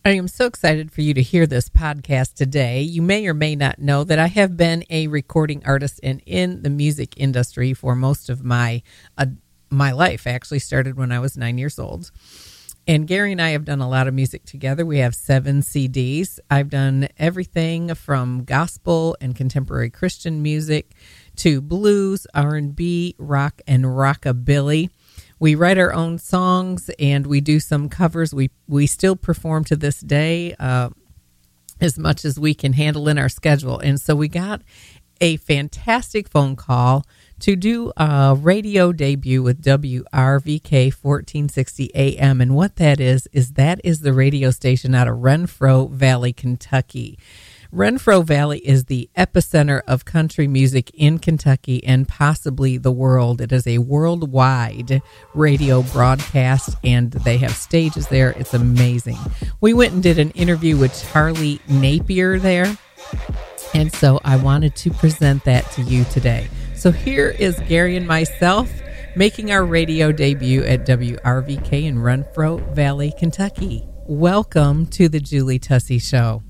I am so excited for you to hear this podcast today. You may or may not know that I have been a recording artist and in the music industry for most of my life. I actually started when I was 9 years old. And Gary and I have done a lot of music together. We have 7 CDs. I've done everything from gospel and contemporary Christian music to blues, R&B, rock, and rockabilly. We write our own songs and we do some covers. We still perform to this day as much as we can handle in our schedule. And so we got a fantastic phone call to do a radio debut with WRVK 1460 AM. And what that is the radio station out of Renfro Valley, Kentucky. Renfro Valley is the epicenter of country music in Kentucky and possibly the world. It is a worldwide radio broadcast, and they have stages there. It's amazing. We went and did an interview with Charlie Napier there, and so I wanted to present that to you today. So here is Gary and myself making our radio debut at WRVK in Renfro Valley, Kentucky. Welcome to the Julie Tussey Show.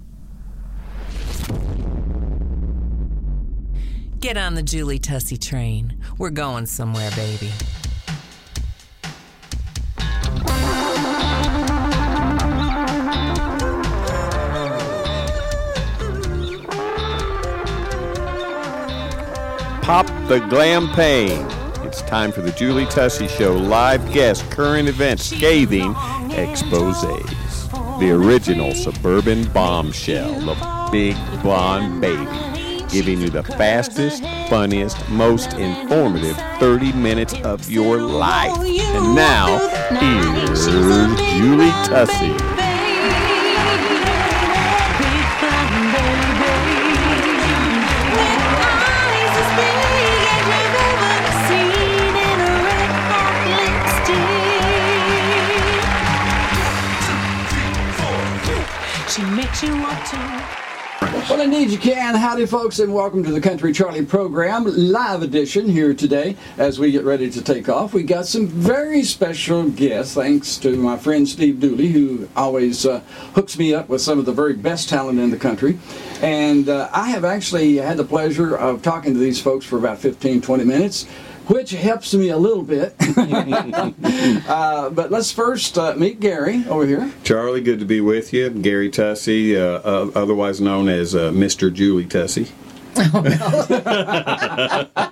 Get on the Julie Tussey train. We're going somewhere, baby. Pop the glampane. It's time for the Julie Tussey Show. Live guests, current events, scathing exposés. The original suburban bombshell, the big blonde baby, giving you the fastest, funniest, most informative 30 minutes of your life. And now, here's Julie Tussey. She makes you want to. Well, indeed you can. Howdy, folks, and welcome to the Country Charlie program, live edition here today. As we get ready to take off, we got some very special guests, thanks to my friend Steve Dooley, who always hooks me up with some of the very best talent in the country. And I have actually had the pleasure of talking to these folks for about 15, 20 minutes, which helps me a little bit. But let's first meet Gary over here. Charlie, good to be with you. Gary Tussey, otherwise known as Mr. Julie Tussey. Oh, no.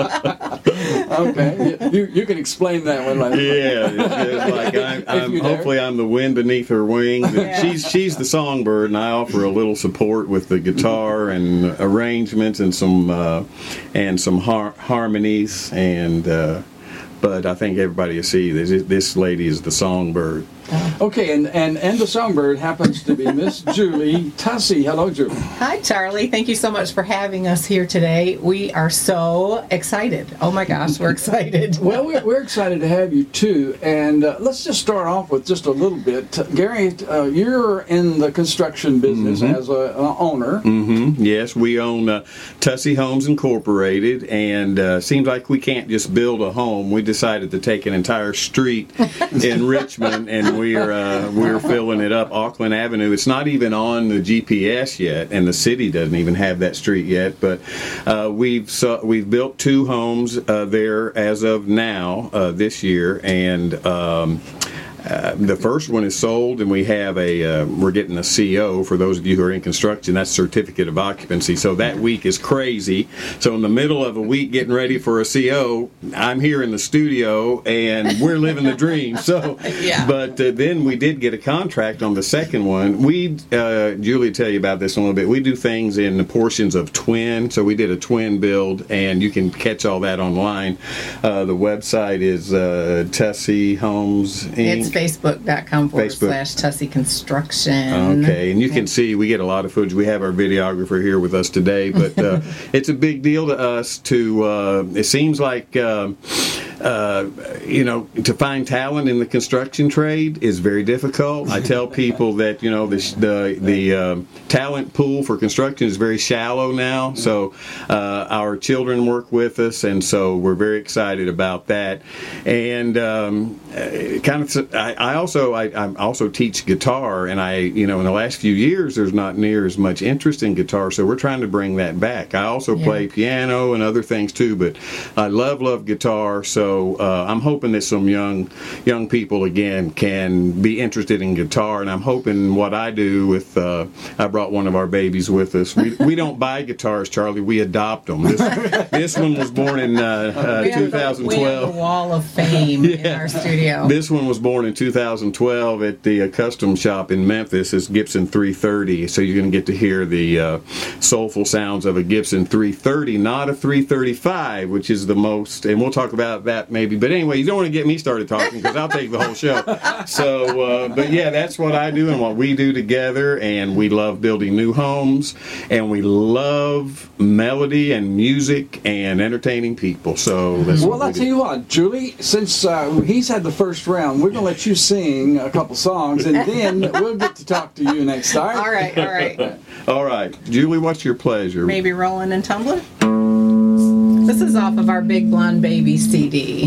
Okay, you can explain that one later. Yeah, it's like hopefully I'm the wind beneath her wings. Yeah. She's the songbird, and I offer a little support with the guitar and arrangements and some harmonies. But I think everybody will see this lady is the songbird. Okay, and the songbird happens to be Miss Julie Tussey. Hello, Julie. Hi, Charlie. Thank you so much for having us here today. We are so excited. Oh, my gosh, we're excited. Well, we're excited to have you, too. And let's just start off with just a little bit. Gary, you're in the construction business as an owner. Mm-hmm. Yes, we own Tussey Homes Incorporated, and seems like we can't just build a home. We decided to take an entire street in Richmond, and we're filling it up. Auckland Avenue. It's not even on the GPS yet, and the city doesn't even have that street yet. But we've built 2 homes there as of now this year, and the first one is sold, and we have we're getting a CO. For those of you who are in construction, that's certificate of occupancy. So that week is crazy. So in the middle of a week getting ready for a CO, I'm here in the studio and we're living the dream. So, yeah. But then we did get a contract on the second one. Julie will tell you about this in a little bit. We do things in portions of twin. So we did a twin build, and you can catch all that online. The website is Tussey Homes Inc. It's Facebook.com/Tussey Construction. Okay, and you can see we get a lot of footage. We have our videographer here with us today, but it's a big deal to us it seems like to find talent in the construction trade is very difficult. I tell people that the talent pool for construction is very shallow now. So our children work with us, and so we're very excited about that. And I also teach guitar, and in the last few years there's not near as much interest in guitar, so we're trying to bring that back. I also play piano and other things too, but I love guitar. So I'm hoping that some young people again can be interested in guitar, and I'm hoping what I do with I brought one of our babies with us. We don't buy guitars, Charlie. We adopt them. This one was born in 2012. We have the wall of fame in our studio. This one was born in 2012 at the custom shop in Memphis. It's Gibson 330, so you're going to get to hear the soulful sounds of a Gibson 330, not a 335, which is the most, and we'll talk about that maybe. But anyway, you don't want to get me started talking because I'll take the whole show. So, but yeah, that's what I do and what we do together, and we love building new homes, and we love melody and music and entertaining people. So that's well, I'll tell you what, Julie, since he's had the first round, we're going to let you sing a couple songs, and then we'll get to talk to you next time. All right. All right. Julie, what's your pleasure? Maybe Rolling and Tumbling? This is off of our Big Blonde Baby CD.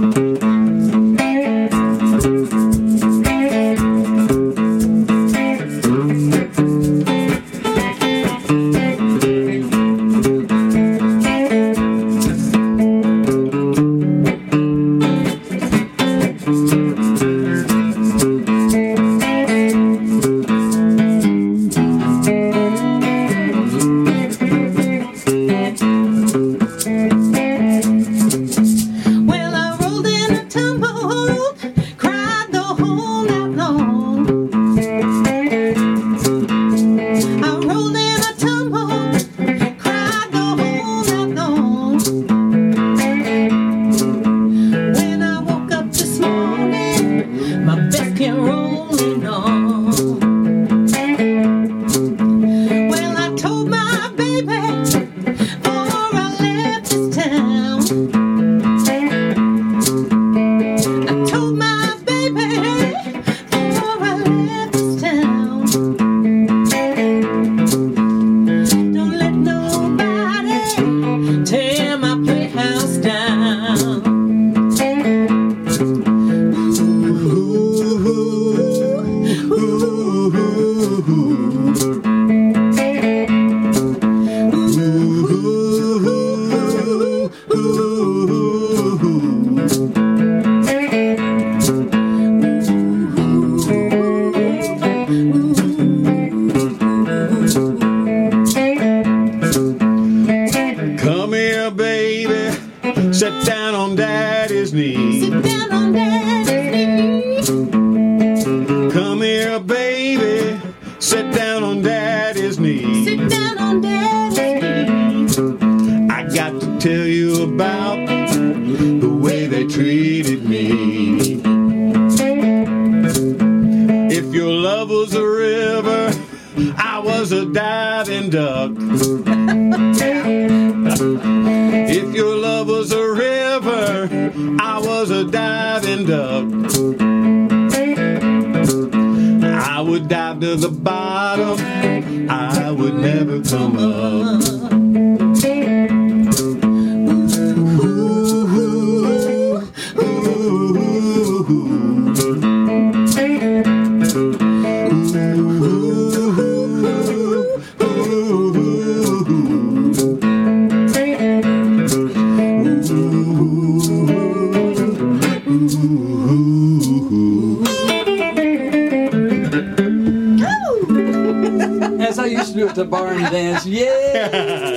The barn dance, yeah.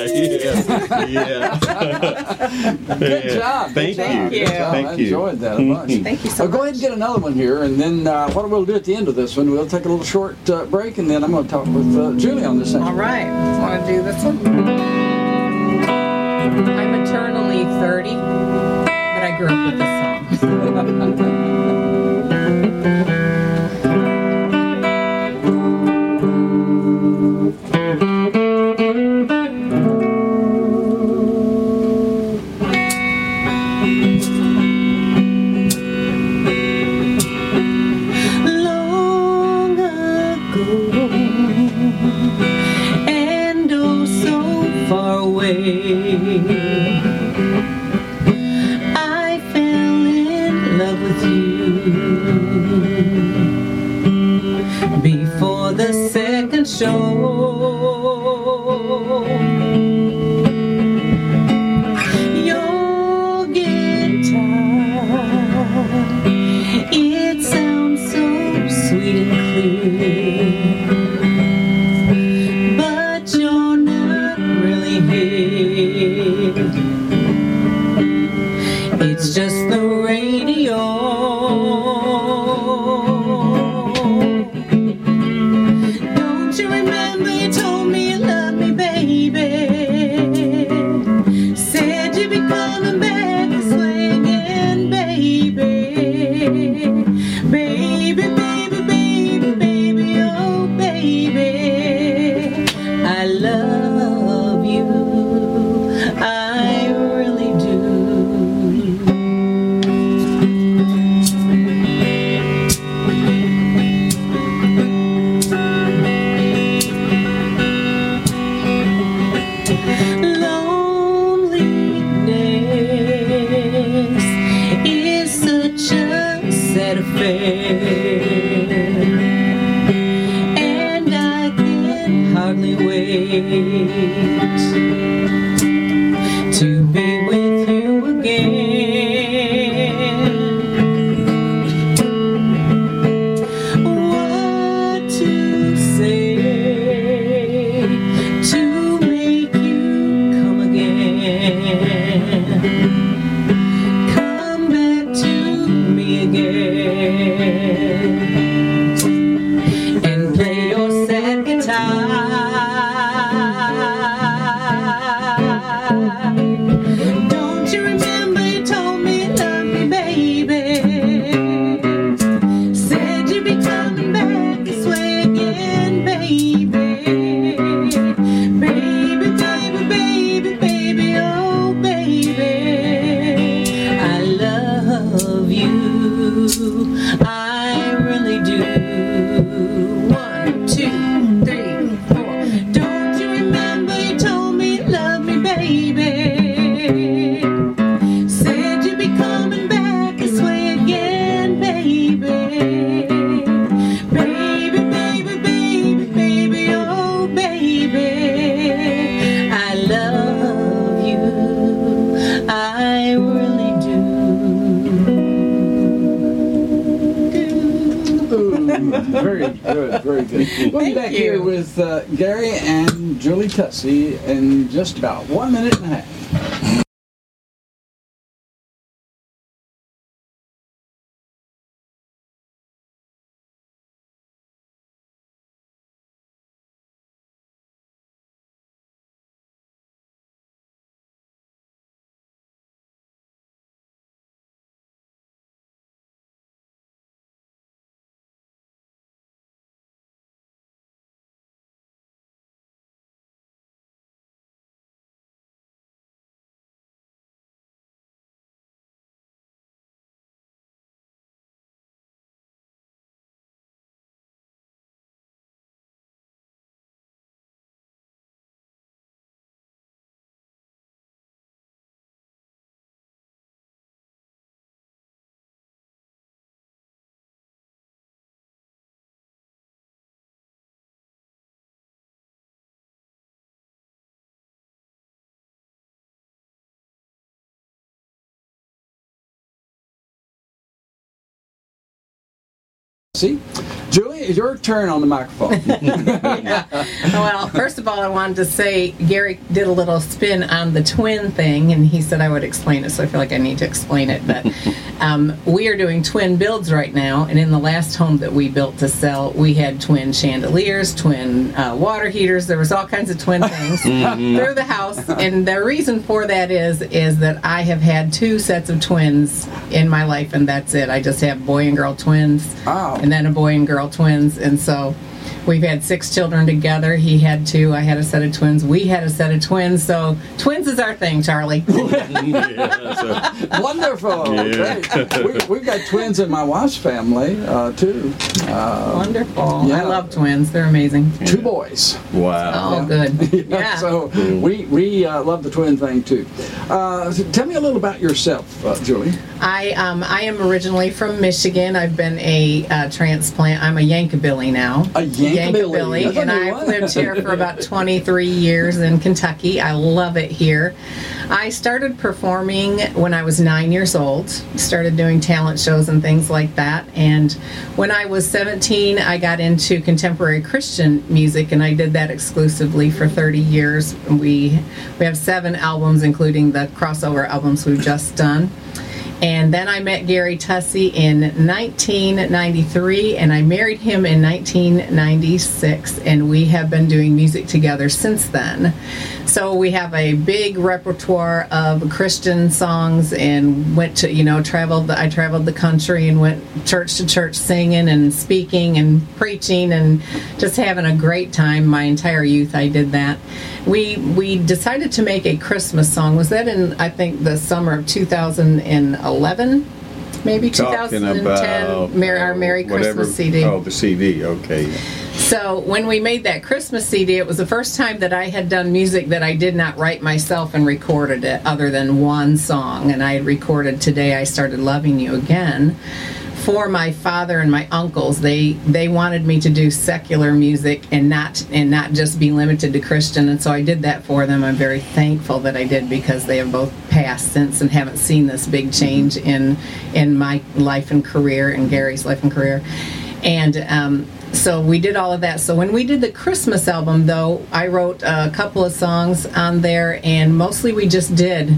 Good job. Thank you. I enjoyed that a bunch. Thank you so much. Go ahead and get another one here, and then what we'll do at the end of this one, we'll take a little short break, and then I'm going to talk with Julie on this section. All right. Want to do this one? I'm eternally 30, but I grew up with this song. go, and oh so far away. I fell in love with you before the second show. Your guitar, it sounds so sweet and clear, but you're not really here. It's just the radio. Don't you remember you told me you loved me, baby? Said you'd be coming back this way again, baby. Baby, baby, baby, baby, oh baby, I love you, I really do. Loneliness is such a sad affair, and I can hardly wait to be with you again. What to say to make you come again? Come back to me again and play your sad guitar. Don't you remember you told me you loved me, baby? Said you'd be coming back this way again, baby. Baby, baby, baby, baby, oh baby, I love you, I really do. 1, 2, 3, 4. Don't you remember you told me you loved me, baby? Said you'd be coming back this way again, baby. Baby, baby, baby, baby, oh baby, I love you, I really do. Ooh, very good, very good. We'll be back here with Gary and Julie Tussey in just about 1 minute and a half. See? Julie, it's your turn on the microphone. Yeah. Well, first of all, I wanted to say Gary did a little spin on the twin thing, and he said I would explain it, so I feel like I need to explain it. But we are doing twin builds right now, and in the last home that we built to sell, we had twin chandeliers, twin water heaters. There was all kinds of twin things through the house, and the reason for that is that I have had 2 sets of twins in my life, and that's it. I just have boy and girl twins, Wow. and then a boy and girl twins, and so We've had 6 children together. He had 2. I had a set of twins. We had a set of twins. So twins is our thing, Charlie. Wonderful. Yeah. Great. We've got twins in my wife's family, too. Wonderful. yeah. I love twins. They're amazing. 2 boys. Wow. Oh, good. Yeah. So we love the twin thing, too. Tell me a little about yourself, Julie. I am originally from Michigan. I've been a transplant. I'm a Yankabilly now. A Yankabilly. That's a And new I've one. lived here for about 23 years in Kentucky. I love it here. I started performing when I was 9 years old. Started doing talent shows and things like that. And when I was 17, I got into contemporary Christian music, and I did that exclusively for 30 years. We have 7 albums, including the crossover albums we've just done. And then I met Gary Tussey in 1993, and I married him in 1996, and we have been doing music together since then. So we have a big repertoire of Christian songs, and went to, I traveled the country and went church to church singing and speaking and preaching and just having a great time. My entire youth I did that. We decided to make a Christmas song. Was that in, I think, the summer of 2011? Maybe Talking 2010, about our Merry whatever- Christmas CD. Oh, the CD. Okay. So when we made that Christmas CD, it was the first time that I had done music that I did not write myself and recorded it, other than one song. And I had recorded Today I Started Loving You Again for my father and my uncles. They wanted me to do secular music and not just be limited to Christian, and so I did that for them. I'm very thankful that I did, because they have both passed since and haven't seen this big change in my life and career, and Gary's life and career. And so we did all of that. So when we did the Christmas album, though, I wrote a couple of songs on there, and mostly we just did,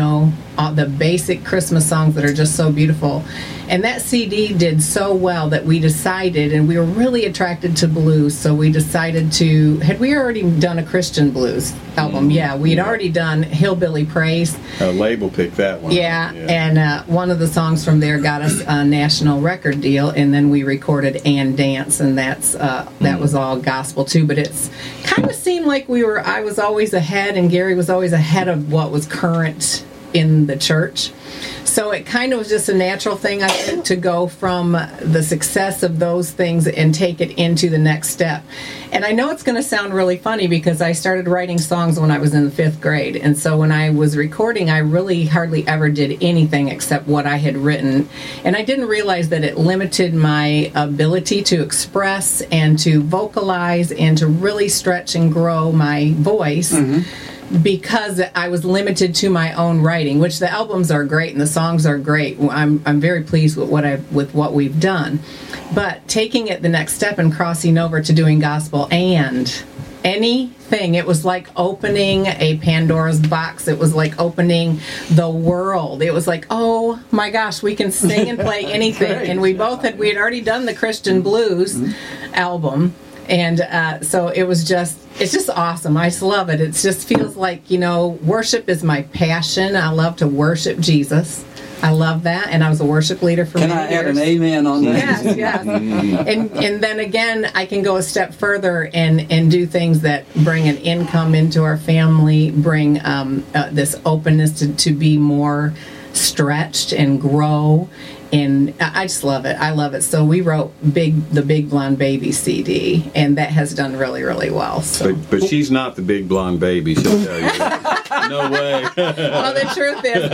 all the basic Christmas songs that are just so beautiful. And that CD did so well that we decided, and we were really attracted to blues, so we decided to, had we already done a Christian blues album? Yeah, we'd already done Hillbilly Praise. A label picked that one. Yeah, and one of the songs from there got us a national record deal, and then we recorded And Dance, and that was all gospel too. But it's kind of seemed like I was always ahead, and Gary was always ahead of what was current in the church. So it kind of was just a natural thing, I think, to go from the success of those things and take it into the next step. And I know it's going to sound really funny, because I started writing songs when I was in the 5th grade. And so when I was recording, I really hardly ever did anything except what I had written. And I didn't realize that it limited my ability to express and to vocalize and to really stretch and grow my voice. Because I was limited to my own writing, which the albums are great and the songs are great. I'm very pleased with what we've done, but taking it the next step and crossing over to doing gospel and anything, it was like opening a Pandora's box. It was like opening the world. It was like, oh my gosh, we can sing and play anything. Great. And we had already done the Christian blues album. And so it's just awesome. I just love it. It just feels like, worship is my passion. I love to worship Jesus. I love that. And I was a worship leader for many years. Can I add an amen on that? Yes. And then again, I can go a step further and do things that bring an income into our family, bring this openness to be more stretched and grow. And I just love it. I love it. So we wrote the Big Blonde Baby CD, and that has done really, really well. So. But she's not the big blonde baby, she'll tell you. No way. Well, the truth is,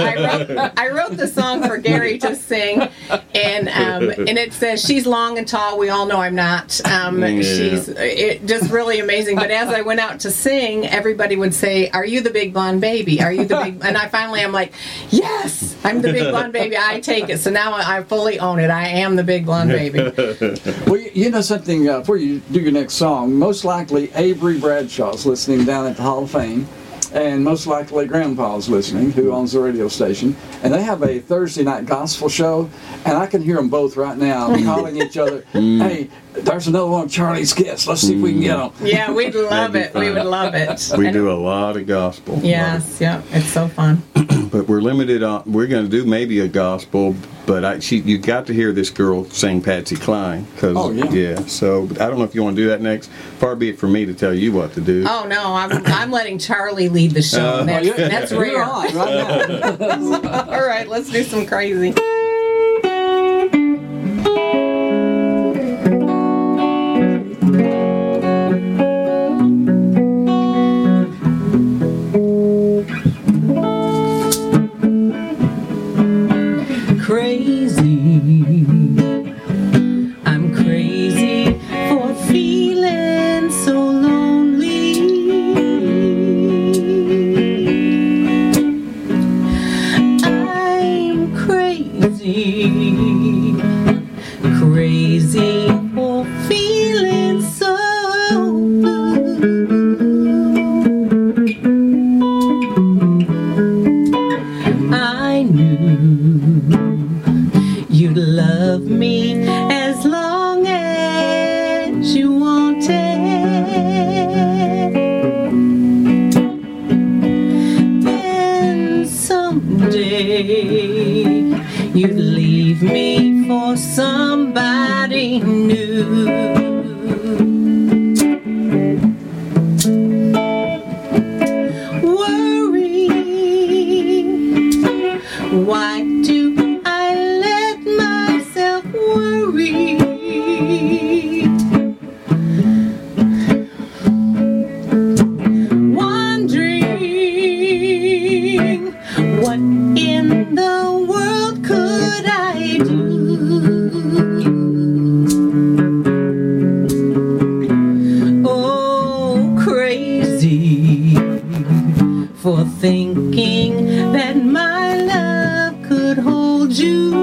I wrote the song for Gary to sing, and it says she's long and tall. We all know I'm not. She's just really amazing. But as I went out to sing, everybody would say, "Are you the big blonde baby? Are you the big?" And I'm like, "Yes, I'm the big blonde baby. I take it." So now I fully own it. I am the big blonde baby. Well, you know something, before you do your next song, most likely Avery Bradshaw's listening down at the Hall of Fame, and most likely Grandpa's listening, who owns the radio station, and they have a Thursday night gospel show, and I can hear them both right now calling each other, "Hey, there's another one of Charlie's guests. Let's see if we can get them." Yeah, we'd love it. We would love it. We do a lot of gospel. Yes, yeah, it's so fun. but we're limited on. We're going to do maybe a gospel, but you got to hear this girl sing Patsy Cline. So I don't know if you want to do that next. Far be it from me to tell you what to do. Oh no, I'm letting Charlie lead the show. That's rare. You're on right now. All right, let's do some crazy. You'd leave me for somebody new. Worry, why do I let myself worry? Wondering what in the world could I do? Oh, crazy for thinking that my love could hold you.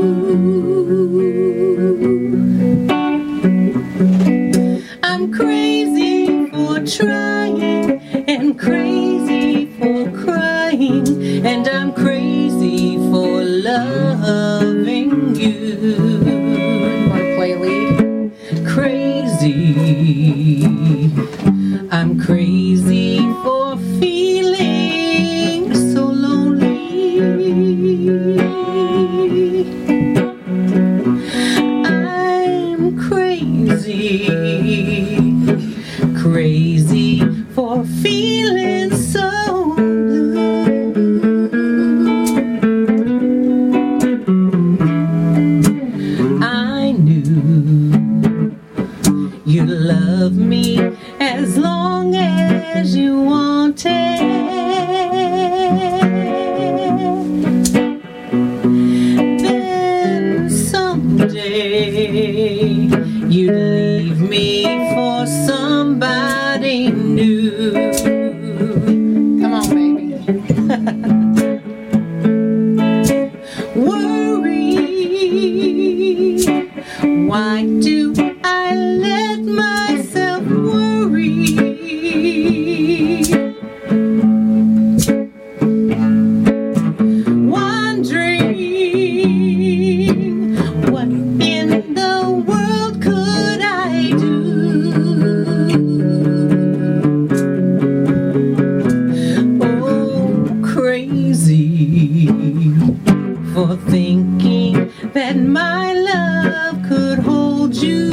I'm crazy for trying and crazy for crying, and I'm crazy for loving you. Want to play a lead? Crazy, I'm crazy for feeling so lonely. I'm crazy, crazy for feeling so blue. I knew you'd love me as long as you wanted. Then someday you'd leave me for somebody new. Come on, baby. Worry, why do I let myself worry? Wondering what in the world could I do? Oh, crazy for thinking that my love could hold you.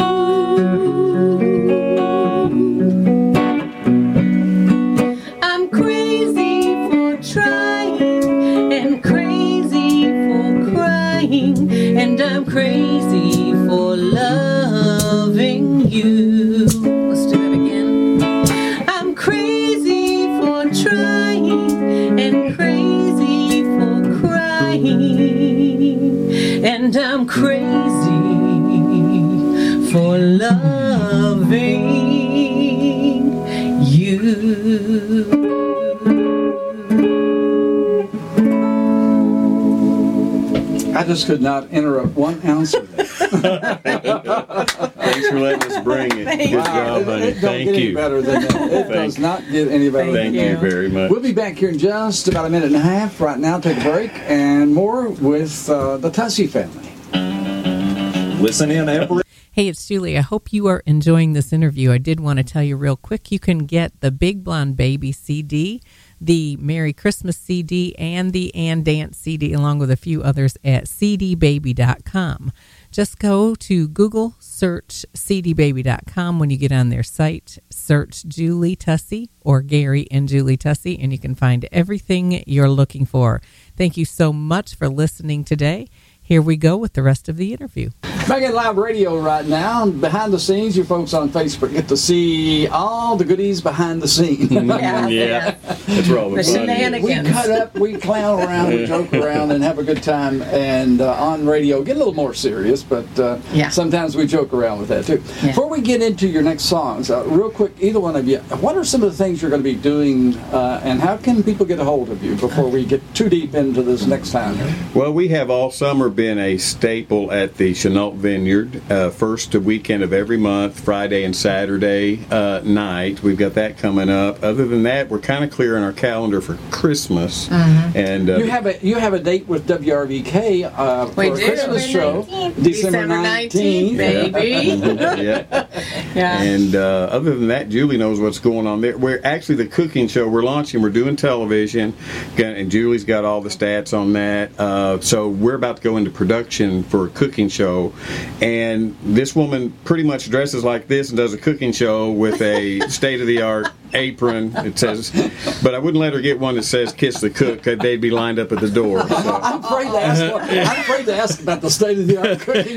I'm crazy for trying and crazy for crying, and I'm crazy for loving you. Let's do it again. I'm crazy for trying and crazy for crying, and I'm crazy for loving you. I just could not interrupt 1 ounce of that. Thanks for letting us bring it. Good job, buddy. It don't Thank get any you. better than that. It does not get any better than Thank that. you very much. We'll be back here in just about a minute and a half. Right now, take a break and more with the Tussey family. Listen in every Hey, it's Julie. I hope you are enjoying this interview. I did want to tell you real quick, you can get the Big Blonde Baby CD, the Merry Christmas CD, and the Ann Dance CD, along with a few others at cdbaby.com. Just go to Google, search cdbaby.com. When you get on their site, search Julie Tussey or Gary and Julie Tussey, and you can find everything you're looking for. Thank you so much for listening today. Here we go with the rest of the interview. Megan Live Radio right now. Behind the scenes, you folks on Facebook get to see all the goodies behind the scenes. Yeah, that's probably The funny. shenanigans. We cut up, we clown around, we joke around, and have a good time. And on radio, get a little more serious, but sometimes we joke around with that too. Yeah. Before we get into your next songs, real quick, either one of you, what are some of the things you're going to be doing, and how can people get a hold of you before we get too deep into this next time? Well, we have all summer been a staple at the Chenault Vineyard, first weekend of every month, Friday and Saturday night. We've got that coming up. Other than that, we're kind of clearing our calendar for Christmas. And You have a date with WRVK for We a do. Christmas show, December 19th. baby. yeah. Yeah. And other than that, Julie knows what's going on there. We're actually the cooking show we're launching. We're doing television, and Julie's got all the stats on that. So we're about to go into production for a cooking show, and this woman pretty much dresses like this and does a cooking show with a state-of-the-art apron. It says, but I wouldn't let her get one that says "Kiss the Cook." They'd be lined up at the door. So. I'm afraid to ask about the state-of-the-art cooking.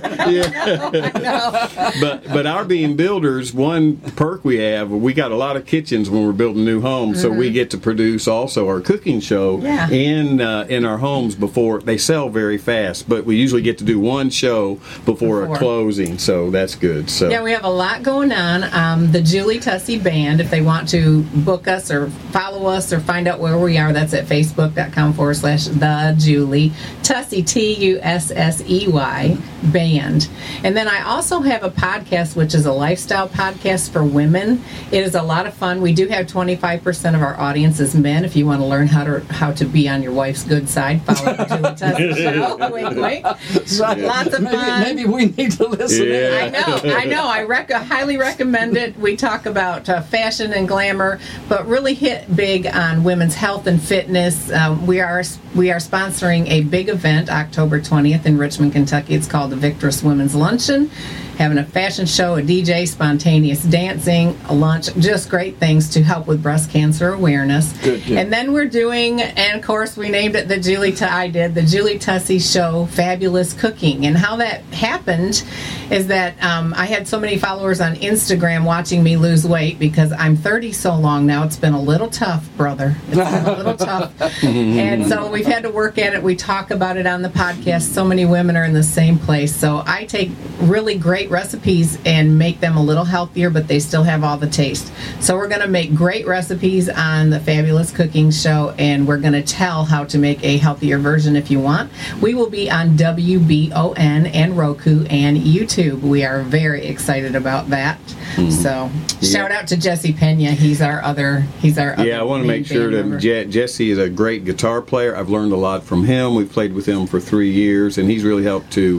But our being builders, one perk we have, we got a lot of kitchens when we're building new homes, so we get to produce also our cooking show in our homes before they sell very fast. But we usually get to do one show before a closing, so that's good. So Yeah, we have a lot going on. The Julie Tussey Band, if they want to book us or follow us or find out where we are, that's at facebook.com/the Julie Tussey, Tussey Band. And then I also have a podcast, which is a lifestyle podcast for women. It is a lot of fun. We do have 25% of our audience is men. If you want to learn how to be on your wife's good side, follow the Julie Tussey show. Wink, wink. Lots of fun. Maybe we need to listen. Yeah. I know. I highly recommend it. We talk about fashion and glamour, but really hit big on women's health and fitness. We are sponsoring a big event October 20th in Richmond, Kentucky. It's called the Victorious Women's Luncheon. Having a fashion show, a DJ, spontaneous dancing, a lunch, just great things to help with breast cancer awareness. Good. And then we're doing, and of course we named it the Julie Tussey Show, Fabulous Cooking. And how that happened is that I had so many followers on Instagram watching me lose weight because I'm 30 so long now. It's been a little tough, brother. It's been a little tough. And so we've had to work at it. We talk about it on the podcast. So many women are in the same place. So I take really great recipes and make them a little healthier, but they still have all the taste. So we're going to make great recipes on the Fabulous Cooking Show, and we're going to tell how to make a healthier version if you want. We will be on WBON and Roku and YouTube. We are very excited about that. So shout out to Jesse Pena. He's our other. Yeah, I want to make sure that Jesse is a great guitar player. I've learned a lot from him. We've played with him for 3 years, and he's really helped to.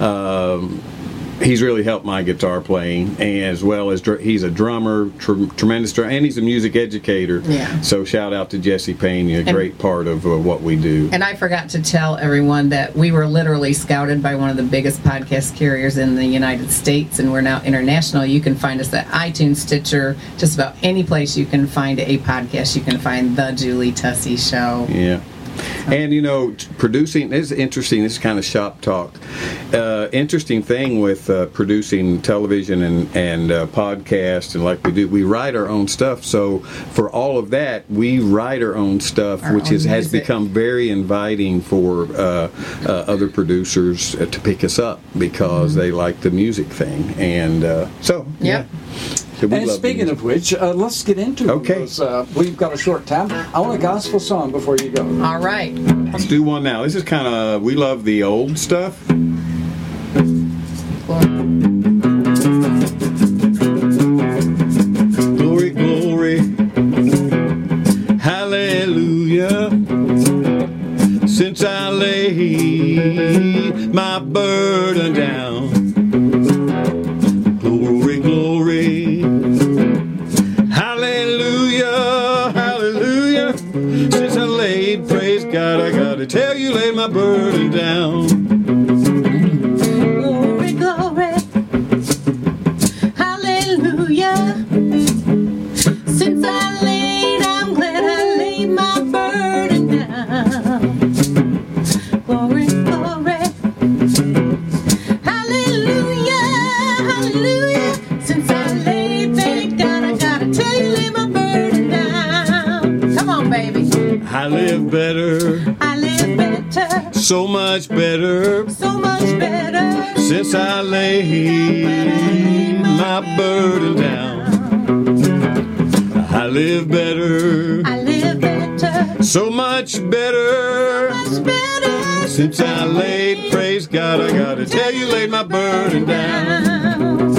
He's really helped my guitar playing, and as well as he's a drummer, tremendous drummer, and he's a music educator. Yeah. So shout out to Jesse Payne, a great part of what we do. And I forgot to tell everyone that we were literally scouted by one of the biggest podcast carriers in the United States, and we're now international. You can find us at iTunes, Stitcher, just about any place you can find a podcast. You can find The Julie Tussey Show. Yeah. And, producing is interesting. This is kind of shop talk. Interesting thing with producing television and podcast, and like we do, we write our own stuff. So for all of that, we write our own stuff, which has become very inviting for other producers to pick us up because they like the music thing. And yeah. And speaking of which, let's get into those. We've got a short time. I want a gospel song before you go. All right. Let's do one now. This is kind of, we love the old stuff. Glory, glory, hallelujah. Since I laid my burden down, burden down. Glory, glory. Hallelujah. Since I'm glad I laid my burden down. Glory, glory. Hallelujah, hallelujah. Since I laid, thank God, I gotta tell you, lay my burden down. Come on, baby. I live better, I live better, so much better, so much better. since I laid my burden down. I live better, I live better, so much better, much better. since I laid, praise God, I gotta tell you, laid my burden down.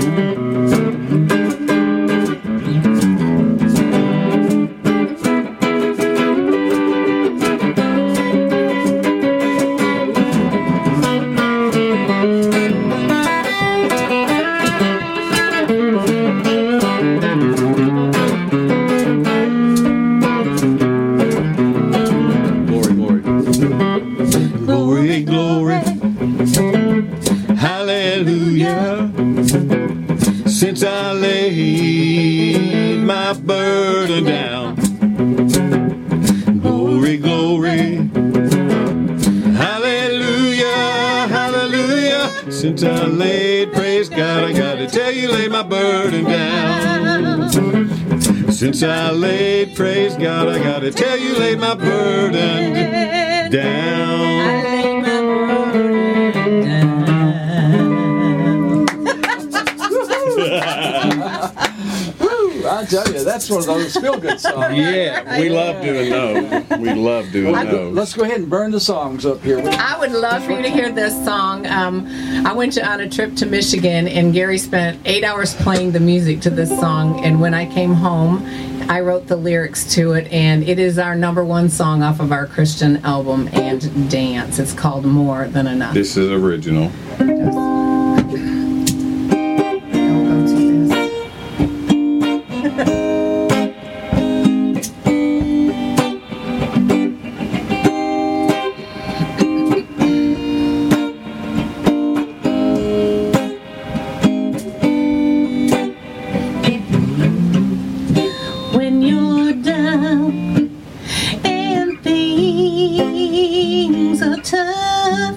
Glory, glory. Glory, glory. Hallelujah. Since I laid my burden down. Glory, glory. Hallelujah, hallelujah. Since I laid, praise God, I gotta tell you, laid my burden down. Since I laid, praise God, I gotta tell you, laid my burden down. I laid my burden down. I tell you, that's one of those feel-good songs. Yeah, we love doing those. We love doing those. Let's go ahead and burn the songs up here. I would love for you to hear this song. I went on a trip to Michigan, and Gary spent 8 hours playing the music to this song. And when I came home, I wrote the lyrics to it, and it is our '1 song off of our Christian album and dance. It's called More Than Enough. This is original. When you're down and things are tough,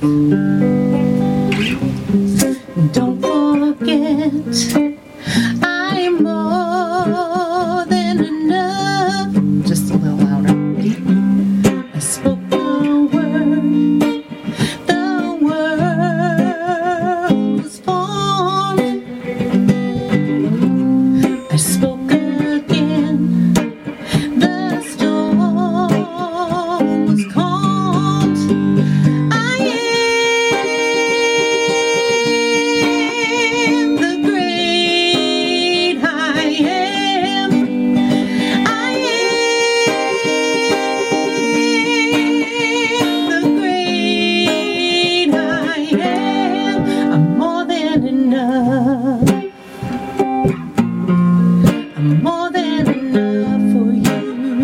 don't forget I'm more than enough. Just a little louder. I spoke the world was formed. I spoke again, the storm was calmed. I am the great I am. I am the great I am. I'm more than enough. I'm more than enough for you.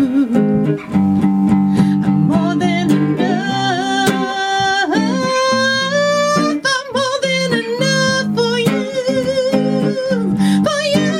I'm more than enough. I'm more than enough for you. For you.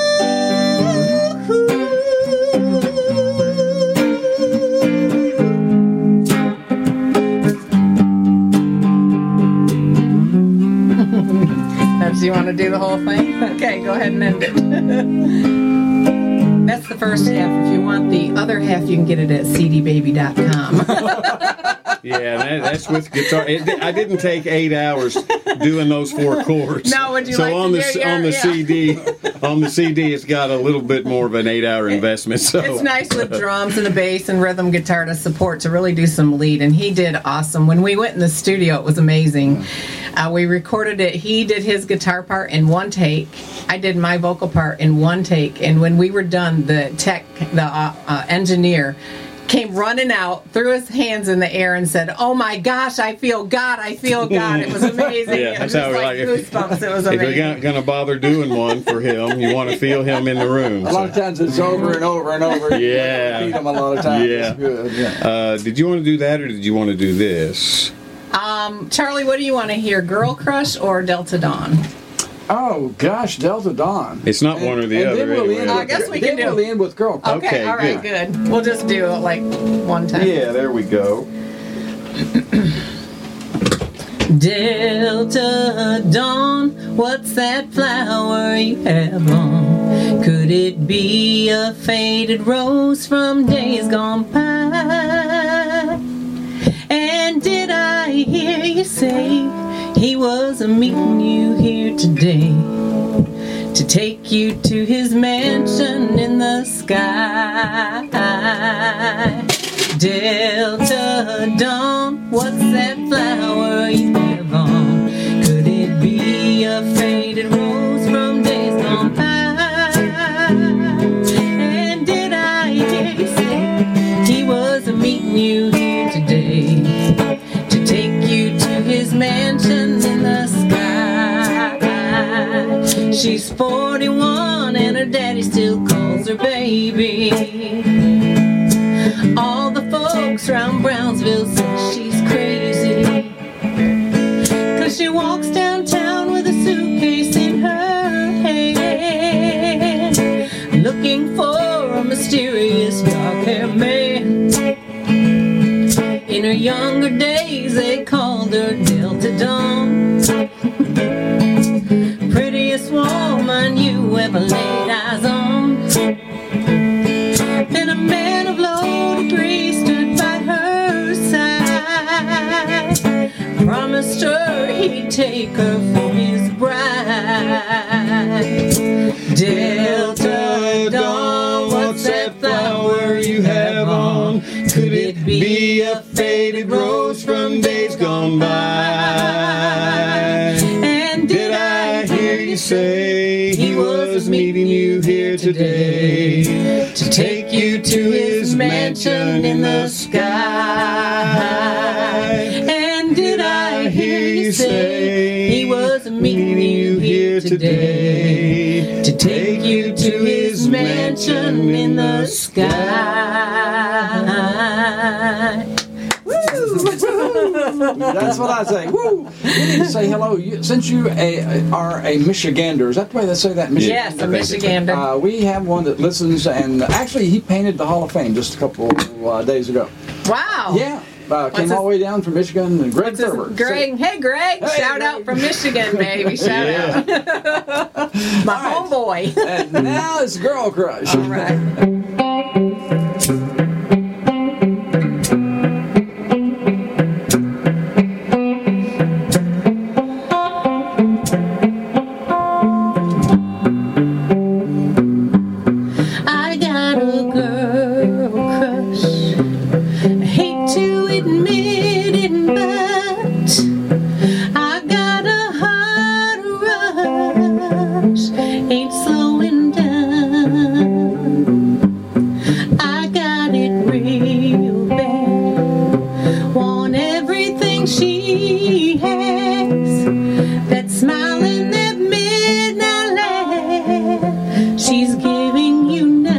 Do you want to do the whole thing? Okay, go ahead and end it. That's the first half. If you want the other half, you can get it at cdbaby.com. Yeah, that's with guitar. I didn't take 8 hours doing those 4 chords. No, would you so like on to the do your- on the yeah. CD, on the CD, it's got a little bit more of an 8-hour investment. So It's nice with drums and the bass and rhythm guitar to support to really do some lead, and he did awesome. When we went in the studio, it was amazing. We recorded it. He did his guitar part in one take. I did my vocal part in one take, and when we were done, the engineer came running out, threw his hands in the air, and said, "Oh my gosh, I feel God! I feel God!" It was amazing. Yeah, it that's was how just we like like it. goosebumps. It was if amazing. you're going to bother doing one for him, you want to feel him in the room. A lot of times it's over and over and over. Yeah. Repeat them a lot of times. Yeah. It's good. Yeah. Did you want to do that, or did you want to do this? Charlie, what do you want to hear? Girl Crush or Delta Dawn? Oh gosh, Delta Dawn. It's not one or the other. Then we'll anyway. end I with, guess we then can do- we'll end with Girl Crush. Okay, all right, good. We'll just do it like one time. Yeah, there we go. Delta Dawn, what's that flower you have on? Could it be a faded rose from days gone by? And did I hear you say he was meeting you here today to take you to his mansion in the sky? Delta Dawn, what's that flower you have on? Could it be a faded rose from days gone by? And did I hear you say he was meeting you here today to take you to his mansion in the sky? She's 41 and her daddy still calls her baby. All the folks around Brownsville say she's crazy, 'cause she walks downtown with a suitcase in her hand, looking for a mysterious dark-haired man. In her younger days they called her Delta Dawn, prettiest woman you ever laid eyes on. Then a man of low degree stood by her side, promised her he'd take her for his bride. Delta Dawn, what's that flower you have on? Could it be a faded rose from days gone by? And did I hear you say he was meeting you here today to take you to his mansion in the sky? And did I hear you say he was meeting you here today to take you to his mansion in the sky? That's what I say. Woo! You need to say hello. Since you are a Michigander, is that the way they say that? Yes, a Michigander. We have one that listens, and actually he painted the Hall of Fame just a couple days ago. Wow. Yeah. Came all the way down from Michigan. And Greg Thurber. Greg, hey Greg, Hey, shout Greg. out from Michigan, baby, shout out. My homeboy. And now it's Girl Crush. All right. I got a girl crush. I hate to admit it, but I got a heart rush. Ain't slowing down. I got it real bad. Want everything she has. That smile and that midnight laugh she's giving you now.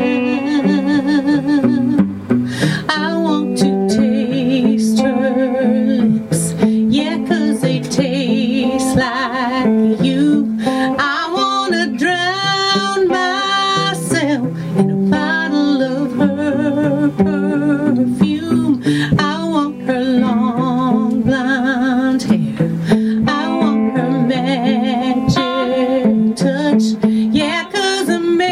I want to taste her lips, yeah, 'cause they taste like you. I wanna drown myself in a bottle of her perfume. I want her long blonde hair. I want her magic touch, yeah, 'cause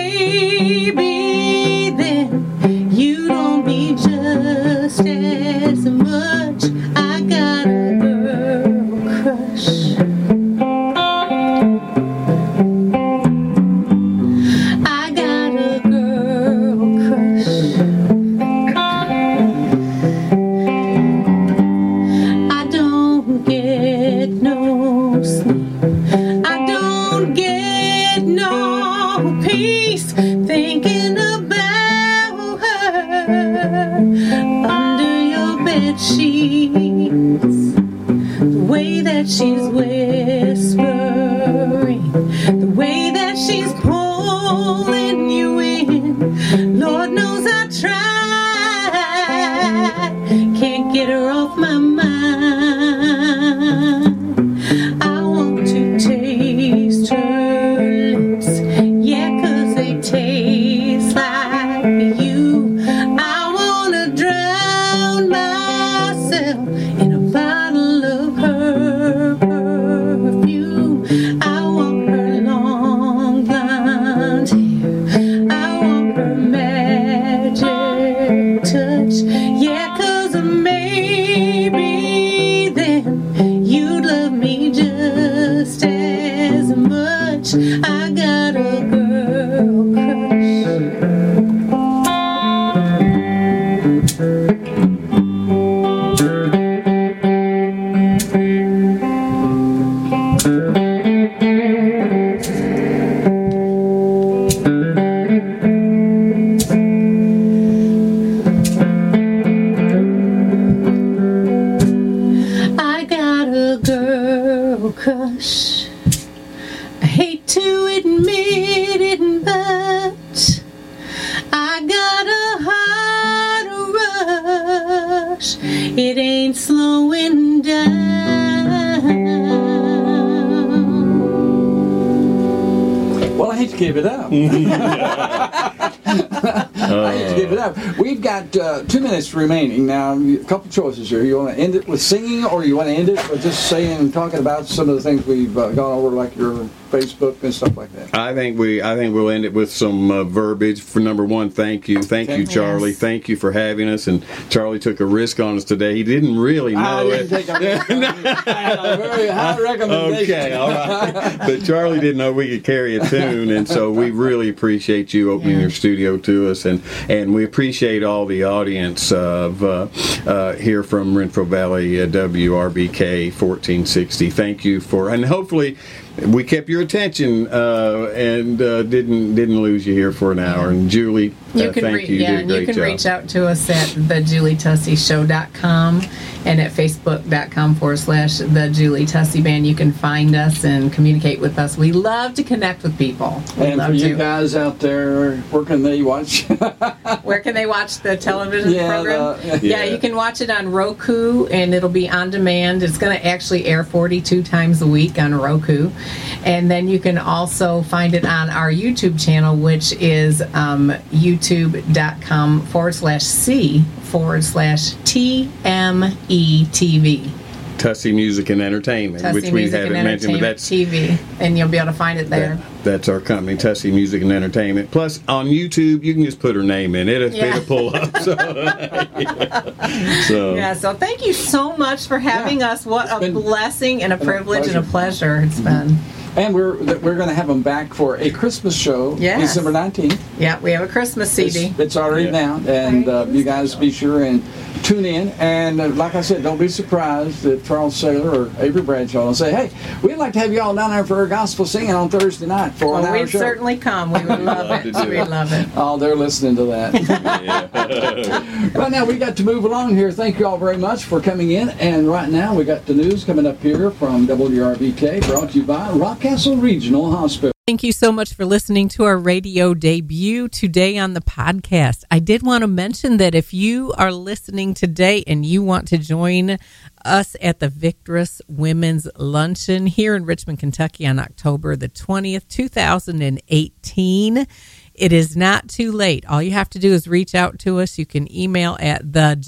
maybe then you don't need just as much. I got a girl crush. I got a girl crush. I don't get no sleep. I don't get no peace thinking about her under your bed sheets. The way that she's whispering, the way that she's pulling you in. Lord knows I tried, can't get her off my mind. It ain't slowing down. Well, I hate to give it up. I hate to give it up. We've got 2 minutes remaining. Now, a couple choices here. You want to end it with singing, or you want to end it with just saying and talking about some of the things we've gone over, like your Facebook and stuff like that? I think we'll end it with some verbiage. For number one, thank you, Charlie. Yes. Thank you for having us. And Charlie took a risk on us today. He didn't really know I didn't it. take a risk. I had a very high recommendation. Okay, all right. But Charlie didn't know we could carry a tune, and so we really appreciate you opening your studio to us, and we appreciate all the audience of here from Renfrew Valley, WRBK 1460. Thank you and hopefully we kept your attention and didn't lose you here for an hour. And Julie, thank you. You did a great job. Reach out to us at thejulie.tussey.show.com and at facebook.com/the Julie Tussey Band. You can find us and communicate with us. We love to connect with people. And for you guys out there, where can they watch? Where can they watch the television program? Yeah. You can watch it on Roku, and it'll be on demand. It's going to actually air 42 times a week on Roku. And then you can also find it on our YouTube channel, which is youtube.com/C/TMETV. Tussey Music and Entertainment, Tussey which we Music haven't and mentioned, but that's TV, and you'll be able to find it there. That's our company, Tussey Music and Entertainment. Plus, on YouTube, you can just put her name in. It'll pull up. So thank you so much for having us. What a blessing and a privilege and a pleasure it's been. And we're going to have them back for a Christmas show, December 19th. Yeah, we have a Christmas CD. It's already out, and you guys be sure and tune in. And like I said, don't be surprised if Charles Saylor or Avery Bradshaw will say, "Hey, we'd like to have you all down there for our gospel singing on Thursday night for an hour we'd show." certainly come. We would love it. We'd love it. Oh, they're listening to that. Well, now we got to move along here. Thank you all very much for coming in. And right now we got the news coming up here from WRBK, brought to you by Rockcastle Regional Hospital. Thank you so much for listening to our radio debut today on the podcast. I did want to mention that if you are listening today and you want to join us at the Victorious Women's Luncheon here in Richmond, Kentucky on October the 20th, 2018, it is not too late. All you have to do is reach out to us. You can email at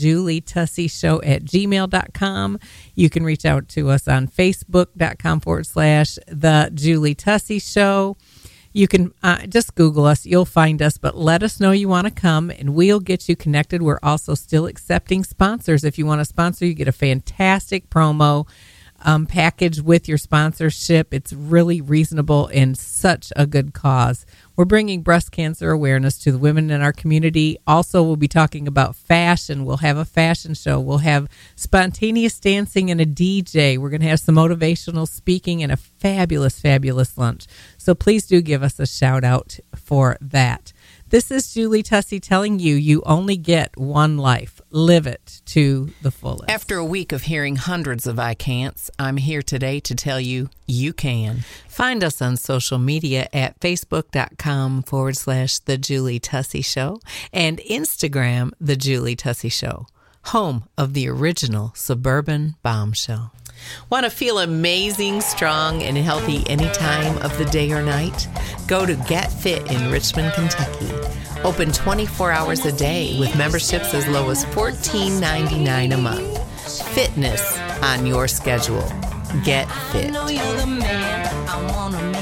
thejulie.tussey@gmail.com. You can reach out to us on facebook.com/The Julie Tussey Show. You can just Google us. You'll find us, but let us know you want to come, and we'll get you connected. We're also still accepting sponsors. If you want to sponsor, you get a fantastic promo package with your sponsorship. It's really reasonable and such a good cause. We're bringing breast cancer awareness to the women in our community. Also, we'll be talking about fashion. We'll have a fashion show. We'll have spontaneous dancing and a DJ. We're going to have some motivational speaking and a fabulous, fabulous lunch. So please do give us a shout out for that. This is Julie Tussey telling you, you only get one life. Live it to the fullest. After a week of hearing hundreds of I can'ts, I'm here today to tell you, you can. Find us on social media at facebook.com/The Julie Tussey Show and Instagram, The Julie Tussey Show, home of the original suburban bombshell. Want to feel amazing, strong, and healthy any time of the day or night? Go to Get Fit in Richmond, Kentucky. Open 24 hours a day with memberships as low as $14.99 a month. Fitness on your schedule. Get Fit. I know you're the man I want to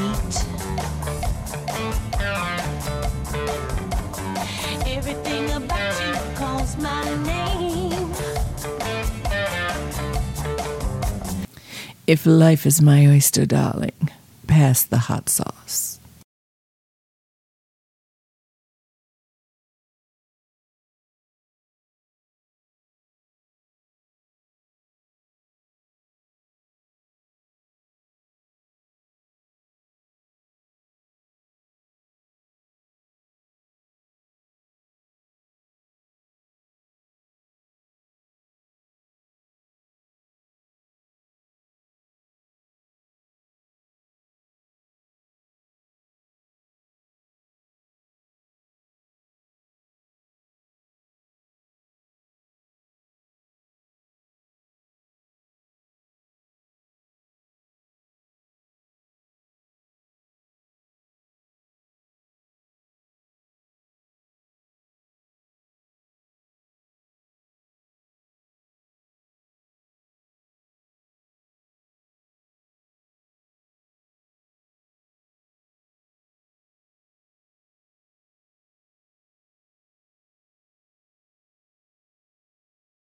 meet. Everything about you calls my name. If life is my oyster, darling, pass the hot sauce.